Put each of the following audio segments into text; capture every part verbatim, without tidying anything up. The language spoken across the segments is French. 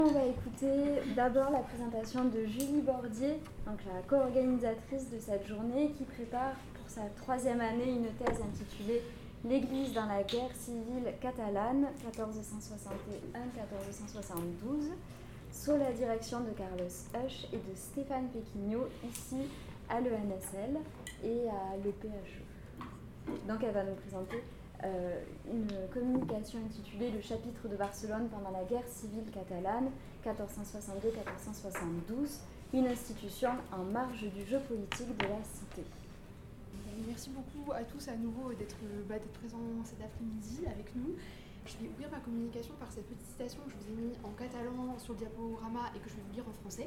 On va écouter d'abord la présentation de Julie Bordier, donc la co-organisatrice de cette journée, qui prépare pour sa troisième année une thèse intitulée « L'Église dans la guerre civile catalane quatorze cent soixante et un à quatorze cent soixante-douze » sous la direction de Carlos Husch et de Stéphane Péquignot, ici à l'E N S L et à l'E P H E. Donc elle va nous présenter Euh, une communication intitulée « Le chapitre de Barcelone pendant la guerre civile catalane quatorze cent soixante-deux à quatorze cent soixante-douze, une institution en marge du jeu politique de la cité ». Merci beaucoup à tous à nouveau d'être, bah, d'être présents cet après-midi avec nous. Je vais ouvrir ma communication par cette petite citation que je vous ai mise en catalan sur le diaporama et que je vais vous lire en français.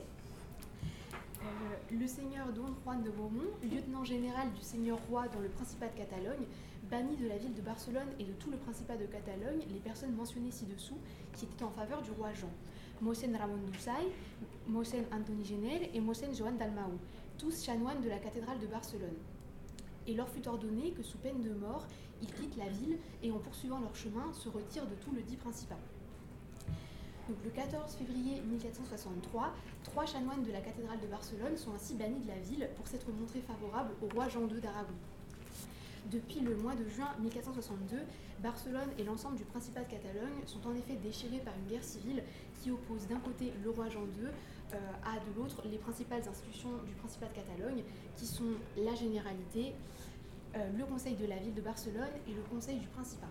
Euh, le seigneur Don Juan de Beaumont, lieutenant général du seigneur roi dans le Principat de Catalogne, bannit de la ville de Barcelone et de tout le Principat de Catalogne les personnes mentionnées ci-dessous qui étaient en faveur du roi Jean. Mossèn Ramon d'Ussai, Mossèn Antoni Gener et Mossèn Joan Dalmau, tous chanoines de la cathédrale de Barcelone. Et leur fut ordonné que sous peine de mort, ils quittent la ville et en poursuivant leur chemin se retirent de tout le dit Principat. Donc, le quatorze février mille quatre cent soixante-trois, trois chanoines de la cathédrale de Barcelone sont ainsi bannis de la ville pour s'être montrés favorables au roi Jean deux d'Aragon. Depuis le mois de juin mille quatre cent soixante-deux, Barcelone et l'ensemble du Principat de Catalogne sont en effet déchirés par une guerre civile qui oppose d'un côté le roi Jean deux euh, à de l'autre les principales institutions du Principat de Catalogne qui sont la Généralité, euh, le Conseil de la ville de Barcelone et le Conseil du Principat.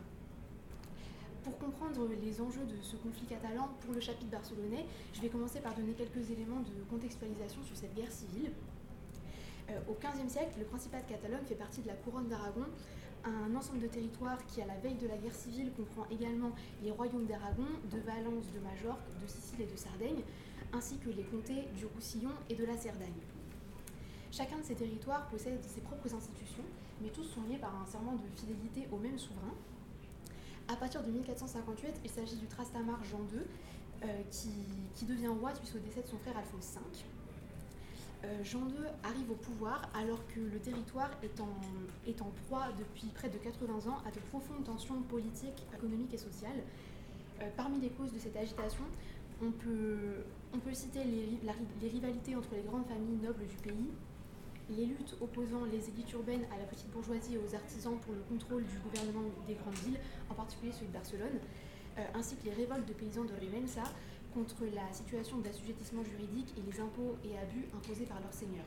Pour comprendre les enjeux de ce conflit catalan pour le chapitre barcelonais, je vais commencer par donner quelques éléments de contextualisation sur cette guerre civile. Euh, au quinzième siècle, le Principat de Catalogne fait partie de la couronne d'Aragon, un ensemble de territoires qui, à la veille de la guerre civile, comprend également les royaumes d'Aragon, de Valence, de Majorque, de Sicile et de Sardaigne, ainsi que les comtés du Roussillon et de la Cerdagne. Chacun de ces territoires possède ses propres institutions, mais tous sont liés par un serment de fidélité au même souverain. À partir de mille quatre cent cinquante-huit, il s'agit du Trastamare Jean deux, euh, qui, qui devient roi suite au décès de son frère Alphonse cinq. Euh, Jean deux arrive au pouvoir alors que le territoire est en, est en proie depuis près de quatre-vingts ans à de profondes tensions politiques, économiques et sociales. Euh, parmi les causes de cette agitation, on peut, on peut citer les, la, les rivalités entre les grandes familles nobles du pays, les luttes opposant les élites urbaines à la petite bourgeoisie et aux artisans pour le contrôle du gouvernement des grandes villes, en particulier celui de Barcelone, euh, ainsi que les révoltes de paysans de Rimensa contre la situation d'assujettissement juridique et les impôts et abus imposés par leurs seigneurs.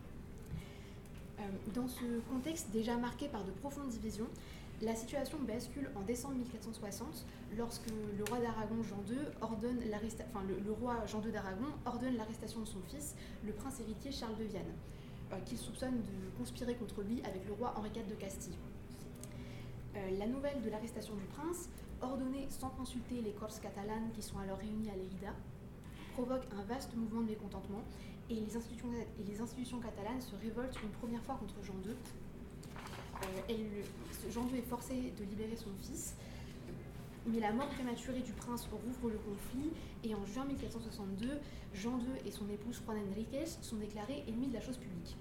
Euh, dans ce contexte déjà marqué par de profondes divisions, la situation bascule en décembre mille quatre cent soixante lorsque le roi d'Aragon Jean deux ordonne l'arresta- enfin, le, le roi Jean deux d'Aragon ordonne l'arrestation de son fils, le prince héritier Charles de Vienne, euh, qu'il soupçonne de conspirer contre lui avec le roi Henri quatre de Castille. Euh, la nouvelle de l'arrestation du prince, ordonnée sans consulter les Corts catalanes qui sont alors réunis à l'Érida, provoque un vaste mouvement de mécontentement et les institutions, et les institutions catalanes se révoltent une première fois contre Jean deux. Euh, elle, Jean deux est forcé de libérer son fils, mais la mort prématurée du prince rouvre le conflit et en juin mille quatre cent soixante-deux, Jean deux et son épouse Juana Enríquez sont déclarés ennemis de la chose publique.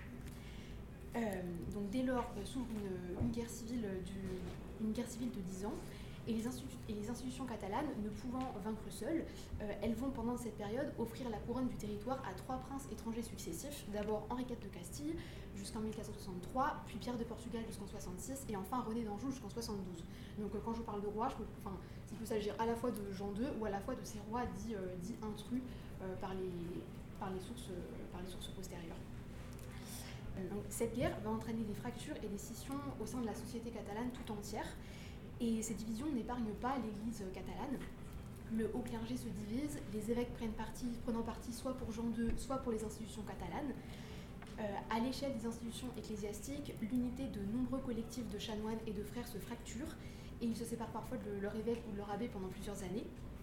Euh, donc dès lors euh, s'ouvre une, une, guerre civile du, une guerre civile de dix ans et les, institu- et les institutions catalanes, ne pouvant vaincre seules, euh, elles vont pendant cette période offrir la couronne du territoire à trois princes étrangers successifs, d'abord Henri quatre de Castille jusqu'en mille quatre cent soixante-trois, puis Pierre de Portugal jusqu'en soixante-six et enfin René d'Anjou jusqu'en soixante-douze. Donc euh, quand je parle de rois, je peux, enfin, ça peut s'agir à la fois de Jean deux ou à la fois de ces rois dits, euh, dits intrus euh, par, les, par, les sources, euh, par les sources postérieures. Donc, cette guerre va entraîner des fractures et des scissions au sein de la société catalane tout entière. Et ces divisions n'épargnent pas l'Église catalane. Le haut clergé se divise, les évêques prennent parti, prenant parti soit pour Jean deux, soit pour les institutions catalanes. Euh, à l'échelle des institutions ecclésiastiques, l'unité de nombreux collectifs de chanoines et de frères se fracture et ils se séparent parfois de leur évêque ou de leur abbé pendant plusieurs années.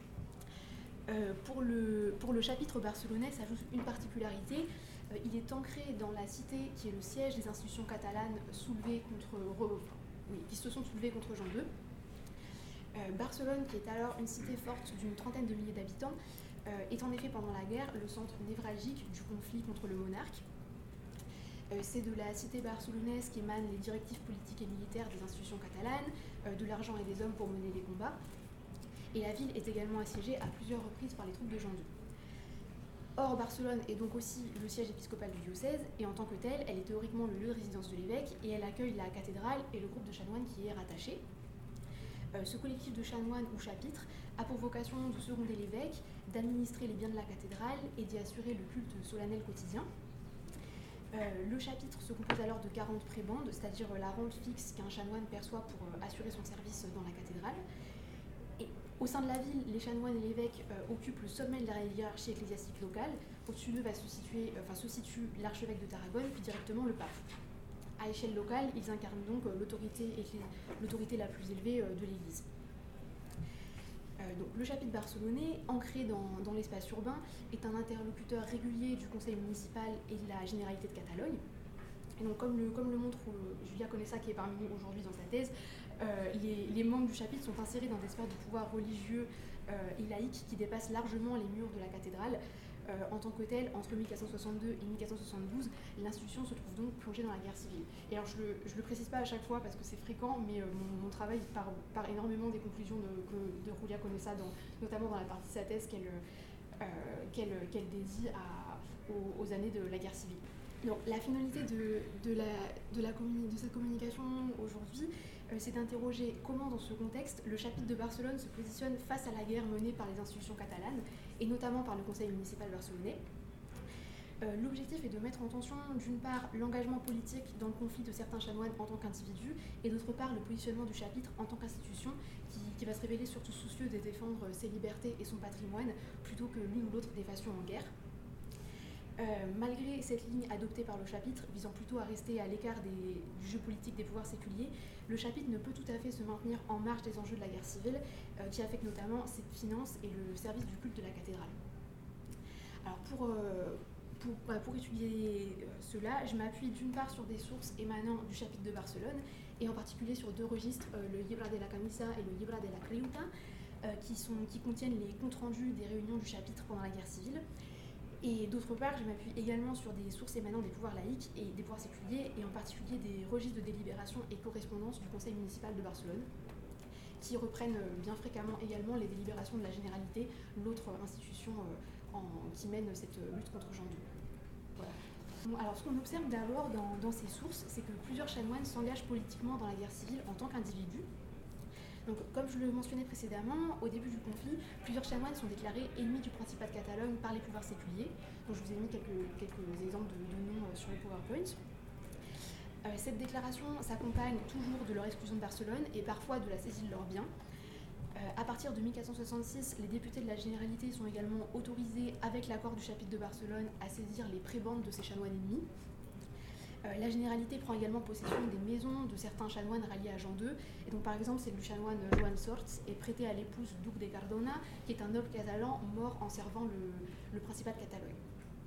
Euh, pour, le, pour le chapitre barcelonais s'ajoute une particularité. Euh, il est ancré dans la cité qui est le siège des institutions catalanes soulevées contre, re, oui, qui se sont soulevées contre Jean deux. Euh, Barcelone, qui est alors une cité forte d'une trentaine de milliers d'habitants, euh, est en effet pendant la guerre le centre névralgique du conflit contre le monarque. Euh, c'est de la cité barcelonaise qu'émanent les directives politiques et militaires des institutions catalanes, euh, de l'argent et des hommes pour mener les combats. et la ville est également assiégée à plusieurs reprises par les troupes de Jean deux. Or, Barcelone est donc aussi le siège épiscopal du diocèse, et en tant que tel, elle est théoriquement le lieu de résidence de l'évêque, et elle accueille la cathédrale et le groupe de chanoines qui y est rattaché. Euh, ce collectif de chanoines ou chapitres a pour vocation de seconder l'évêque, d'administrer les biens de la cathédrale et d'y assurer le culte solennel quotidien. Euh, le chapitre se compose alors de quarante prébendes, c'est-à-dire la rente fixe qu'un chanoine perçoit pour euh, assurer son service dans la cathédrale. Et au sein de la ville, les chanoines et l'évêque euh, occupent le sommet de la hiérarchie ecclésiastique locale. Au-dessus d'eux va se, situer, euh, enfin, se situe l'archevêque de Tarragone, puis directement le pape. À échelle locale, ils incarnent donc euh, l'autorité, l'autorité la plus élevée euh, de l'Église. Euh, donc, le chapitre barcelonais, ancré dans, dans l'espace urbain, est un interlocuteur régulier du conseil municipal et de la généralité de Catalogne. Et donc, comme, le, comme le montre euh, Julia Conesa, qui est parmi nous aujourd'hui dans sa thèse, euh, les, les membres du chapitre sont insérés dans des sphères de pouvoir religieux euh, et laïques qui dépassent largement les murs de la cathédrale. Euh, en tant que telle, entre mille quatre cent soixante-deux et mille quatre cent soixante-douze, l'institution se trouve donc plongée dans la guerre civile. Et alors je ne le, je le précise pas à chaque fois parce que c'est fréquent, mais euh, mon, mon travail part, part énormément des conclusions de, que, de Julia Conesa, dans, notamment dans la partie de sa thèse qu'elle euh, qu'elle, qu'elle dédie à, aux, aux années de la guerre civile. Donc, la finalité de, de, la, de, la communi- de cette communication aujourd'hui, euh, c'est d'interroger comment, dans ce contexte, le chapitre de Barcelone se positionne face à la guerre menée par les institutions catalanes, et notamment par le conseil municipal barcelonais. Euh, l'objectif est de mettre en tension, d'une part, l'engagement politique dans le conflit de certains chanoines en tant qu'individus, et d'autre part, le positionnement du chapitre en tant qu'institution, qui, qui va se révéler surtout soucieux de défendre ses libertés et son patrimoine, plutôt que l'une ou l'autre des factions en guerre. Euh, malgré cette ligne adoptée par le chapitre, visant plutôt à rester à l'écart des, du jeu politique des pouvoirs séculiers, le chapitre ne peut tout à fait se maintenir en marge des enjeux de la guerre civile, euh, qui affectent notamment ses finances et le service du culte de la cathédrale. Alors pour, euh, pour, bah, pour étudier euh, cela, je m'appuie d'une part sur des sources émanant du chapitre de Barcelone, et en particulier sur deux registres, euh, le Llibre de la Camisa et le Llibre de la Creuta, euh, qui, sont, qui contiennent les comptes rendus des réunions du chapitre pendant la guerre civile. Et d'autre part, je m'appuie également sur des sources émanant des pouvoirs laïques et des pouvoirs séculiers, et en particulier des registres de délibération et correspondance du conseil municipal de Barcelone, qui reprennent bien fréquemment également les délibérations de la Généralité, l'autre institution euh, en, qui mène cette lutte contre Jean deux. Voilà. Bon, alors, ce qu'on observe d'abord dans, dans ces sources, c'est que plusieurs chanoines s'engagent politiquement dans la guerre civile en tant qu'individus. Donc, comme je le mentionnais précédemment, au début du conflit, plusieurs chanoines sont déclarés ennemis du Principat de Catalogne par les pouvoirs séculiers. Donc, je vous ai mis quelques, quelques exemples de, de noms sur le PowerPoint. Euh, cette déclaration s'accompagne toujours de leur exclusion de Barcelone et parfois de la saisie de leurs biens. Euh, à partir de mille quatre cent soixante-six, les députés de la Généralité sont également autorisés, avec l'accord du chapitre de Barcelone, à saisir les prébendes de ces chanoines ennemis. Euh, la Généralité prend également possession des maisons de certains chanoines ralliés à Jean deux. Et donc, par exemple, celle du chanoine Joan Sorts est prêtée à l'épouse du duc de Cardona, qui est un noble catalan mort en servant le, le Principat de Catalogne.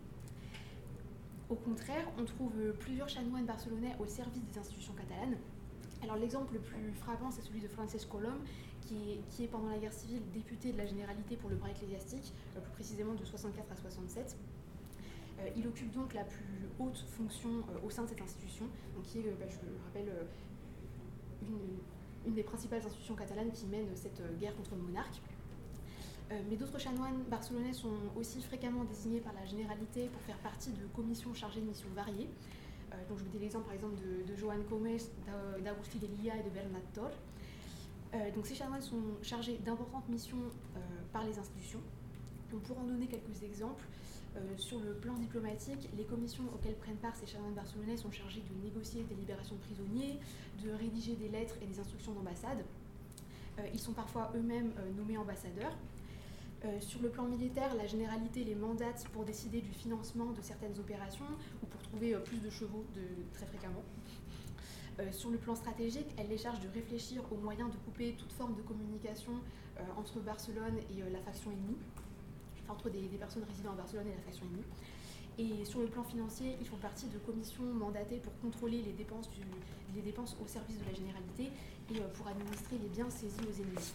Au contraire, on trouve plusieurs chanoines barcelonais au service des institutions catalanes. Alors, l'exemple le plus frappant, c'est celui de Francesc Colom, qui est, qui est pendant la guerre civile député de la Généralité pour le bras ecclésiastique, euh, plus précisément de soixante-quatre à soixante-sept. Euh, il occupe donc la plus haute fonction euh, au sein de cette institution, donc qui est, euh, bah, je le rappelle, euh, une, une des principales institutions catalanes qui mène cette euh, guerre contre le monarque. Euh, mais d'autres chanoines barcelonais sont aussi fréquemment désignés par la Généralité pour faire partie de commissions chargées de missions variées. Euh, donc je vous dis l'exemple par exemple de, de Joan Comes, d'Agustí de Lilla et de Bernat Tor. Euh, donc ces chanoines sont chargés d'importantes missions euh, par les institutions. Donc pour en donner quelques exemples, euh, sur le plan diplomatique, les commissions auxquelles prennent part ces chanoines barcelonais sont chargées de négocier des libérations de prisonniers, de rédiger des lettres et des instructions d'ambassade. Euh, ils sont parfois eux-mêmes euh, nommés ambassadeurs. Euh, sur le plan militaire, la Généralité les mandate pour décider du financement de certaines opérations ou pour trouver euh, plus de chevaux de, très fréquemment. Euh, sur le plan stratégique, elle les charge de réfléchir aux moyens de couper toute forme de communication euh, entre Barcelone et euh, la faction ennemie, enfin entre des, des personnes résidant à Barcelone et la faction ennemie. Et sur le plan financier, ils font partie de commissions mandatées pour contrôler les dépenses, du, les dépenses au service de la Généralité et euh, pour administrer les biens saisis aux ennemis.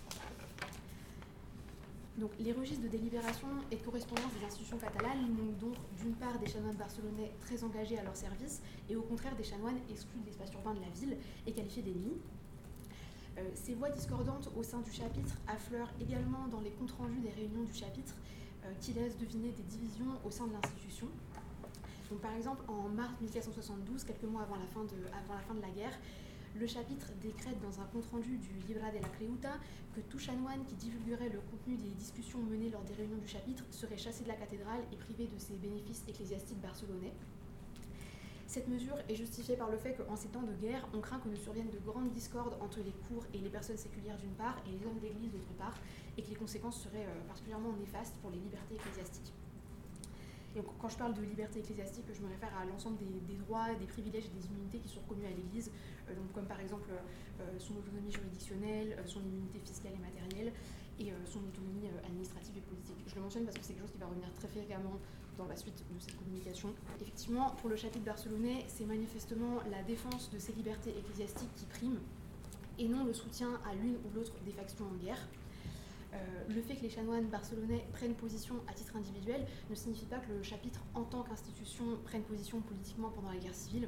Donc, les registres de délibération et de correspondance des institutions catalanes montrent donc d'une part des chanoines barcelonais très engagés à leur service et au contraire des chanoines exclus de l'espace urbain de la ville et qualifiés d'ennemis. Euh, ces voix discordantes au sein du chapitre affleurent également dans les comptes rendus des réunions du chapitre euh, qui laissent deviner des divisions au sein de l'institution. Donc, par exemple, en mars mille quatre cent soixante-douze, quelques mois avant la fin de, avant la, fin de la guerre, le chapitre décrète dans un compte-rendu du Libra de la Creuta que tout chanoine qui divulguerait le contenu des discussions menées lors des réunions du chapitre serait chassé de la cathédrale et privé de ses bénéfices ecclésiastiques barcelonais. Cette mesure est justifiée par le fait qu'en ces temps de guerre, on craint que ne surviennent de grandes discordes entre les cours et les personnes séculières d'une part et les hommes d'église d'autre part, et que les conséquences seraient euh, particulièrement néfastes pour les libertés ecclésiastiques. Et donc, quand je parle de liberté ecclésiastique, je me réfère à l'ensemble des, des droits, des privilèges et des immunités qui sont reconnus à l'Église, euh, donc comme par exemple euh, son autonomie juridictionnelle, euh, son immunité fiscale et matérielle, et euh, son autonomie euh, administrative et politique. Je le mentionne parce que c'est quelque chose qui va revenir très fréquemment dans la suite de cette communication. Effectivement, pour le chapitre barcelonais, c'est manifestement la défense de ces libertés ecclésiastiques qui prime, et non le soutien à l'une ou l'autre des factions en guerre. Euh, le fait que les chanoines barcelonais prennent position à titre individuel ne signifie pas que le chapitre, en tant qu'institution, prenne position politiquement pendant la guerre civile.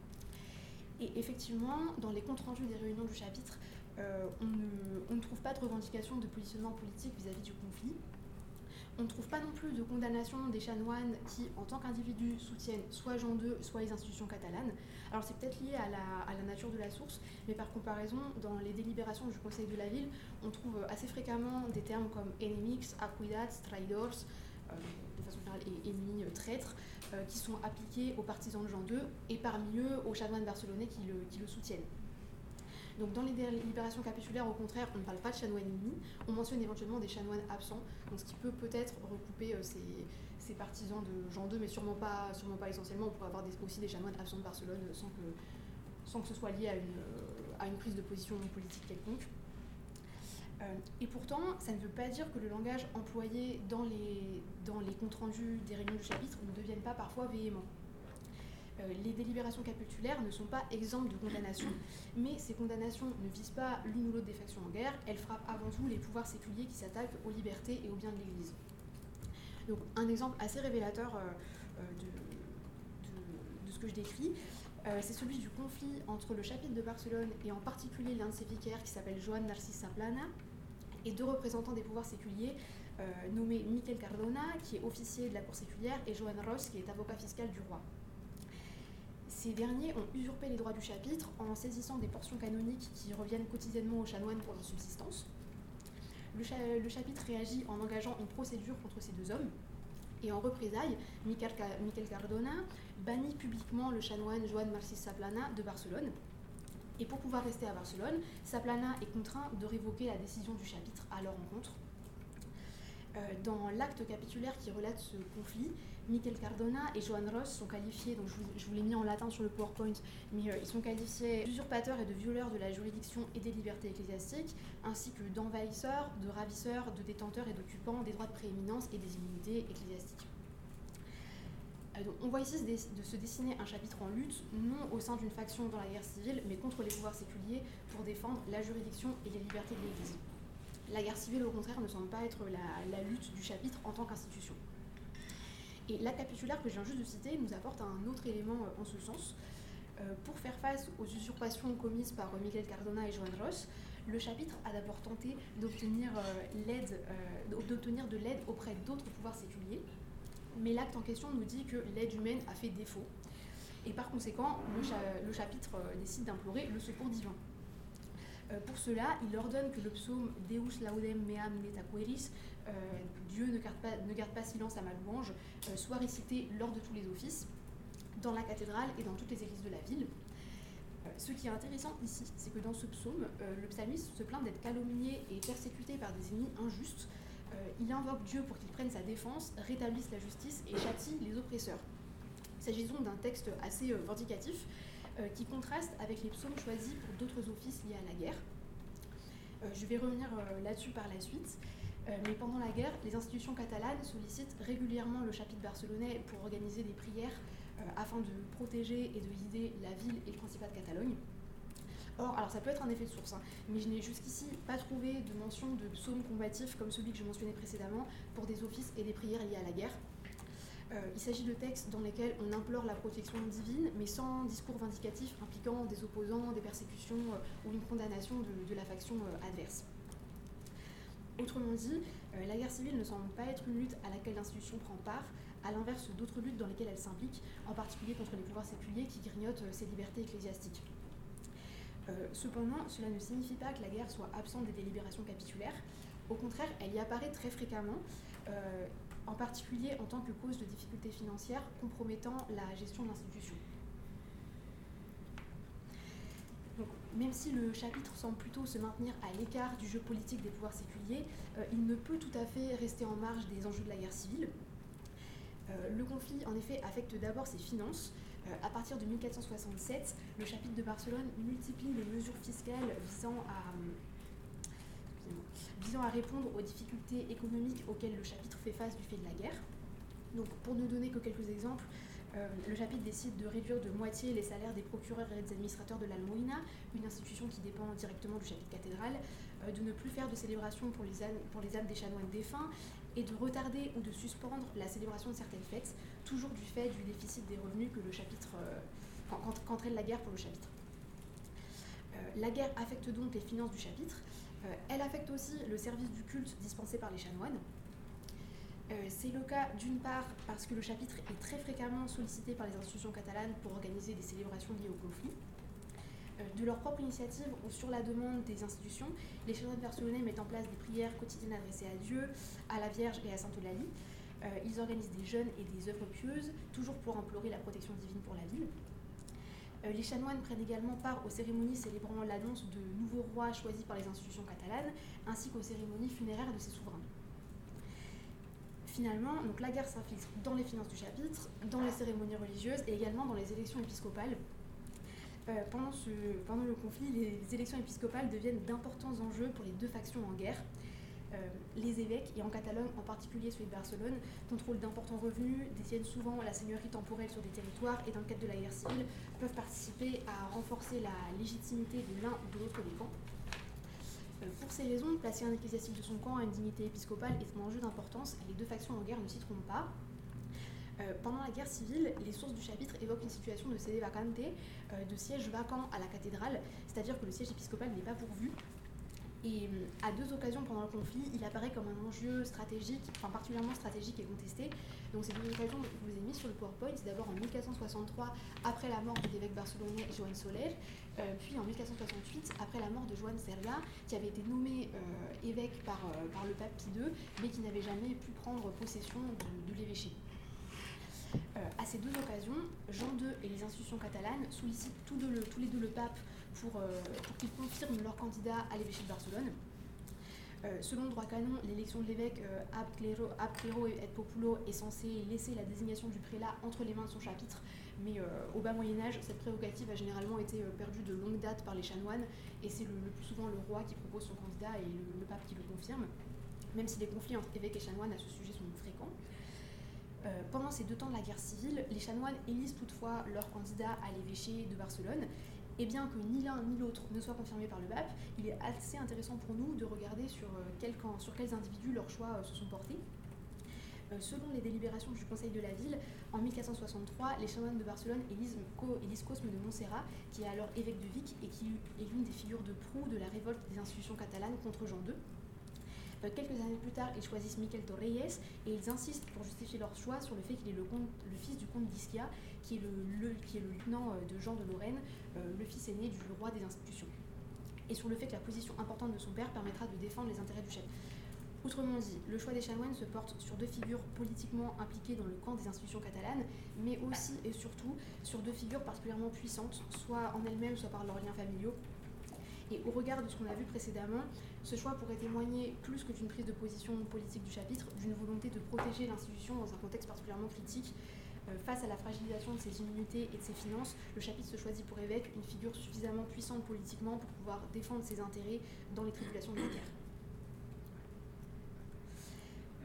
Et effectivement, dans les comptes rendus des réunions du chapitre, euh, on, ne, on ne trouve pas de revendication de positionnement politique vis-à-vis du conflit. On ne trouve pas non plus de condamnation des chanoines qui, en tant qu'individus, soutiennent soit Jean deux, soit les institutions catalanes. Alors c'est peut-être lié à la, à la nature de la source, mais par comparaison, dans les délibérations du Conseil de la Ville, on trouve assez fréquemment des termes comme enemics, acuidats, traidors, euh, de façon générale, et ennemis, euh, traîtres, euh, qui sont appliqués aux partisans de Jean deux, et parmi eux aux chanoines barcelonais qui le, qui le soutiennent. Donc dans les délibérations capitulaires, au contraire, on ne parle pas de chanoines ennemis, on mentionne éventuellement des chanoines absents, donc ce qui peut peut-être recouper euh, ces, ces partisans de Jean deux, mais sûrement pas, sûrement pas essentiellement. On pourrait avoir des, aussi des chanoines absents de Barcelone sans que, sans que ce soit lié à une, euh, à une prise de position politique quelconque. Euh, et pourtant, ça ne veut pas dire que le langage employé dans les, dans les comptes rendus des réunions du chapitre ne devienne pas parfois véhément. Euh, les délibérations capitulaires ne sont pas exemptes de condamnations, mais ces condamnations ne visent pas l'une ou l'autre des factions en guerre, elles frappent avant tout les pouvoirs séculiers qui s'attaquent aux libertés et aux biens de l'Église. Donc un exemple assez révélateur euh, de, de, de ce que je décris, euh, c'est celui du conflit entre le chapitre de Barcelone et en particulier l'un de ses vicaires qui s'appelle Joan Narcís Saplana et deux représentants des pouvoirs séculiers euh, nommés Miquel Cardona, qui est officier de la cour séculière, et Joan Ros, qui est avocat fiscal du roi. Ces derniers ont usurpé les droits du chapitre en saisissant des portions canoniques qui reviennent quotidiennement aux chanoines pour leur subsistance. Le, cha- le chapitre réagit en engageant une procédure contre ces deux hommes. Et en représailles, Miquel, Ca- Miquel Cardona bannit publiquement le chanoine Joan Narcís Saplana de Barcelone. Et pour pouvoir rester à Barcelone, Saplana est contraint de révoquer la décision du chapitre à leur encontre. Euh, dans l'acte capitulaire qui relate ce conflit, Miquel Cardona et Joan Ros sont qualifiés, donc je vous, je vous l'ai mis en latin sur le PowerPoint, mais euh, ils sont qualifiés d'usurpateurs et de violeurs de la juridiction et des libertés ecclésiastiques, ainsi que d'envahisseurs, de ravisseurs, de détenteurs et d'occupants des droits de prééminence et des immunités ecclésiastiques. Euh, donc on voit ici de se dessiner un chapitre en lutte, non au sein d'une faction dans la guerre civile, mais contre les pouvoirs séculiers pour défendre la juridiction et les libertés de l'Église. La guerre civile, au contraire, ne semble pas être la, la lutte du chapitre en tant qu'institution. Et la capitulaire que je viens juste de citer nous apporte un autre élément en ce sens. Euh, pour faire face aux usurpations commises par euh, Miquel Cardona et Joan Ros, le chapitre a d'abord tenté d'obtenir, euh, l'aide, euh, d'obtenir de l'aide auprès d'autres pouvoirs séculiers, mais l'acte en question nous dit que l'aide humaine a fait défaut, et par conséquent, le, cha- le chapitre euh, décide d'implorer le secours divin. Euh, pour cela, il ordonne que le psaume Deus laudem meam neta queris, euh, Dieu ne garde, pas, ne garde pas silence à ma louange, euh, soit récité lors de tous les offices, dans la cathédrale et dans toutes les églises de la ville. Euh, ce qui est intéressant ici, c'est que dans ce psaume, euh, le psalmiste se plaint d'être calomnié et persécuté par des ennemis injustes. Euh, il invoque Dieu pour qu'il prenne sa défense, rétablisse la justice et châtie les oppresseurs. Il s'agit donc d'un texte assez euh, vindicatif, Euh, qui contraste avec les psaumes choisis pour d'autres offices liés à la guerre. Euh, je vais revenir euh, là-dessus par la suite, euh, mais pendant la guerre, les institutions catalanes sollicitent régulièrement le chapitre barcelonais pour organiser des prières euh, afin de protéger et de guider la ville et le Principat de Catalogne. Or, alors ça peut être un effet de source, hein, mais je n'ai jusqu'ici pas trouvé de mention de psaumes combatifs comme celui que je mentionnais précédemment pour des offices et des prières liées à la guerre. Euh, il s'agit de textes dans lesquels on implore la protection divine, mais sans discours vindicatif impliquant des opposants, des persécutions euh, ou une condamnation de, de la faction euh, adverse. Autrement dit, euh, la guerre civile ne semble pas être une lutte à laquelle l'institution prend part, à l'inverse d'autres luttes dans lesquelles elle s'implique, en particulier contre les pouvoirs séculiers qui grignotent euh, ses libertés ecclésiastiques. Euh, cependant, cela ne signifie pas que la guerre soit absente des délibérations capitulaires. Au contraire, elle y apparaît très fréquemment, euh, en particulier en tant que cause de difficultés financières compromettant la gestion de l'institution. Donc, même si le chapitre semble plutôt se maintenir à l'écart du jeu politique des pouvoirs séculiers, euh, il ne peut tout à fait rester en marge des enjeux de la guerre civile. Euh, le conflit, en effet, affecte d'abord ses finances. Euh, à partir de mille quatre cent soixante-sept, le chapitre de Barcelone multiplie les mesures fiscales visant à, euh, visant à répondre aux difficultés économiques auxquelles le chapitre fait face du fait de la guerre. Donc, pour ne donner que quelques exemples, euh, le chapitre décide de réduire de moitié les salaires des procureurs et des administrateurs de l'Almoïna, une institution qui dépend directement du chapitre cathédral, euh, de ne plus faire de célébration pour les âmes, pour les âmes des chanoines défunts, et de retarder ou de suspendre la célébration de certaines fêtes, toujours du fait du déficit des revenus que le chapitre, euh, qu'entraîne la guerre pour le chapitre. Euh, la guerre affecte donc les finances du chapitre. Euh, elle affecte aussi le service du culte dispensé par les chanoines. Euh, c'est le cas d'une part parce que le chapitre est très fréquemment sollicité par les institutions catalanes pour organiser des célébrations liées au conflit. Euh, de leur propre initiative ou sur la demande des institutions, les chanoines barcelonais mettent en place des prières quotidiennes adressées à Dieu, à la Vierge et à Sainte Eulalie. Euh, ils organisent des jeûnes et des œuvres pieuses, toujours pour implorer la protection divine pour la ville. Euh, les chanoines prennent également part aux cérémonies célébrant l'annonce de nouveaux rois choisis par les institutions catalanes, ainsi qu'aux cérémonies funéraires de ses souverains. Finalement, donc la guerre s'infiltre dans les finances du chapitre, dans les cérémonies religieuses et également dans les élections épiscopales. Euh, pendant, ce, pendant le conflit, les, les élections épiscopales deviennent d'importants enjeux pour les deux factions en guerre. Euh, les évêques, et en Catalogne en particulier celui de Barcelone, contrôlent d'importants revenus, détiennent souvent la seigneurie temporelle sur des territoires et dans le cadre de la guerre civile peuvent participer à renforcer la légitimité de l'un ou de l'autre des camps. Euh, pour ces raisons, placer un ecclésiastique de son camp à une dignité épiscopale est un enjeu d'importance et les deux factions en guerre ne s'y trompent pas. Euh, pendant la guerre civile, les sources du chapitre évoquent une situation de sede vacante, euh, de siège vacant à la cathédrale, c'est-à-dire que le siège épiscopal n'est pas pourvu. Et à deux occasions pendant le conflit, il apparaît comme un enjeu stratégique, enfin particulièrement stratégique et contesté. Donc ces deux occasions que je vous ai mises sur le PowerPoint, c'est d'abord en mille quatre cent soixante-trois, après la mort de l'évêque barcelonais Joan Soler, euh, puis en mille quatre cent soixante-huit, après la mort de Joan Serra, qui avait été nommé euh, évêque par, euh, par le pape Pie deux, mais qui n'avait jamais pu prendre possession de, de l'évêché. Euh, à ces deux occasions, Jean deux et les institutions catalanes sollicitent tous, deux le, tous les deux le pape pour, euh, pour qu'ils confirment leur candidat à l'évêché de Barcelone. Euh, selon le droit canon, l'élection de l'évêque euh, ab clero, ab clero et populo est censée laisser la désignation du prélat entre les mains de son chapitre, mais euh, au bas Moyen-Âge, cette prérogative a généralement été euh, perdue de longue date par les chanoines, et c'est le, le plus souvent le roi qui propose son candidat et le, le pape qui le confirme, même si les conflits entre évêques et chanoines à ce sujet sont fréquents. Euh, pendant ces deux temps de la guerre civile, les chanoines élisent toutefois leur candidat à l'évêché de Barcelone, et bien que ni l'un ni l'autre ne soit confirmé par le pape, il est assez intéressant pour nous de regarder sur, euh, quel camp, sur quels individus leurs choix euh, se sont portés. Euh, selon les délibérations du Conseil de la Ville, en mille quatre cent soixante-trois, les chanoines de Barcelone élisent, élisent Cosme de Montserrat, qui est alors évêque de Vic et qui est l'une des figures de proue de la révolte des institutions catalanes contre Jean deux. Euh, quelques années plus tard, ils choisissent Miquel Torrelles et ils insistent pour justifier leur choix sur le fait qu'il est le, comte, le fils du comte d'Ischia, qui est le, le, qui est le lieutenant de Jean de Lorraine, euh, le fils aîné du roi des institutions, et sur le fait que la position importante de son père permettra de défendre les intérêts du chef. Autrement dit, le choix des chanoines se porte sur deux figures politiquement impliquées dans le camp des institutions catalanes, mais aussi et surtout sur deux figures particulièrement puissantes, soit en elles-mêmes, soit par leurs liens familiaux. Et au regard de ce qu'on a vu précédemment, ce choix pourrait témoigner, plus que d'une prise de position politique du chapitre, d'une volonté de protéger l'institution dans un contexte particulièrement critique. Euh, face à la fragilisation de ses immunités et de ses finances, le chapitre se choisit pour évêque une figure suffisamment puissante politiquement pour pouvoir défendre ses intérêts dans les tribulations de la guerre.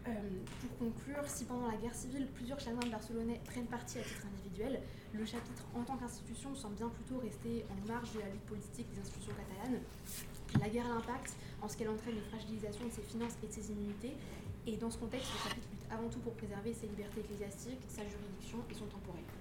Euh, pour conclure, si pendant la guerre civile, plusieurs chanoines barcelonais prennent parti à titre individuel, le chapitre en tant qu'institution semble bien plutôt rester en marge de la lutte politique des institutions catalanes. La guerre l'impacte en ce qu'elle entraîne une fragilisation de ses finances et de ses immunités, et dans ce contexte, le chapitre lutte avant tout pour préserver ses libertés ecclésiastiques, sa juridiction et son temporel.